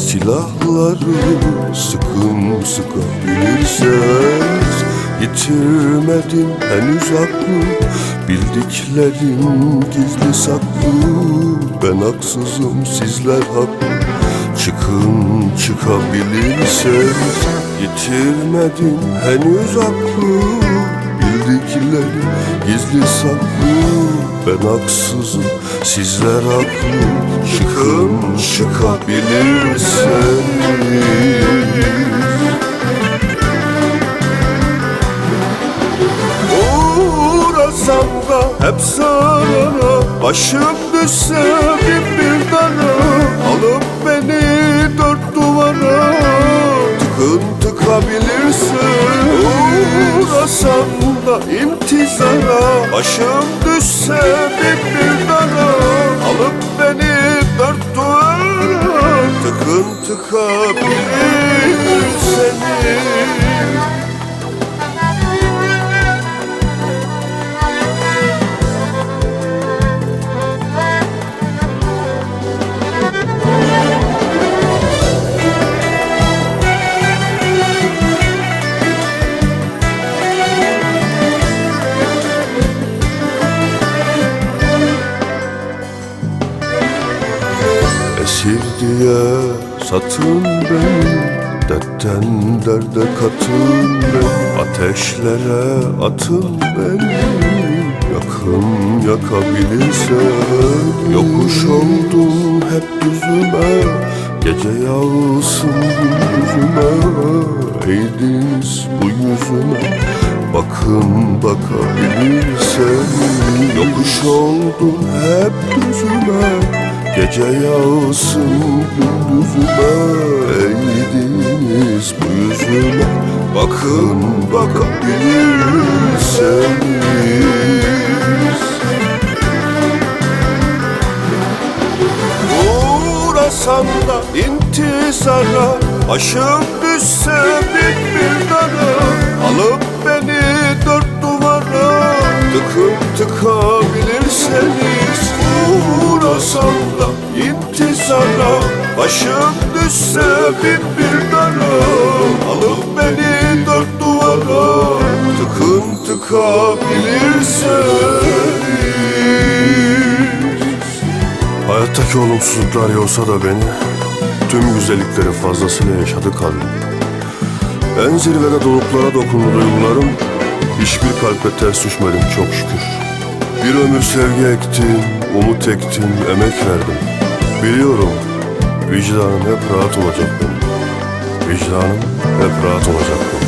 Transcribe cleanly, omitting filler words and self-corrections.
silahları sıkın sıkabilirseniz, yitirmedim henüz aklı, bildiklerim gizli saklı. Ben haksızım, sizler haklı. Çıkın çıkabilirseniz, yitirmedim henüz aklı, bildiklerim gizli saklı. Ben haksızım, sizler haklı. Çıkın çıkabilirseniz. Uğrasam da hep sarara, başım düşse bin bir dara, alıp beni dört duvara tıkın tıkabilirsin. Uğrasam da intizara, başım düşse bin bir dara, alıp beni dört duvara tıkın tıkabilirsin. Esir diye satın beni, dertten derde katın beni, ateşlere atın beni, yakın yakabilirsen. Yokuş oldum hep düzüme, gece yağsın gündüzüme, eğdiniz bu yüzüme, bakın bakabilirsen. Yokuş oldum hep düzüme, gece yağsın gündüzüme, eğdiniz bu yüzüme, bakın bakabilirseniz. Uğrasam da intizara, başım düşse bin bir dara, alıp beni dört duvara tıkın tıkabilirseniz. Uğrasam da intizara, başım düşse bin bir dara, alıp beni dört duvara tıkın tıkabilirseniz. Hayattaki olumsuzluklar yorsa da beni, tüm güzellikleri fazlasıyla yaşadı kalbim. En zirvede doruklara dokundu duygularım, hiçbir kalple ters düşmedim çok şükür. Bir ömür sevgi ektim, umut ektim, emek verdim. Biliyorum, vicdanım hep rahat olacak benim. Vicdanım hep rahat olacak benim.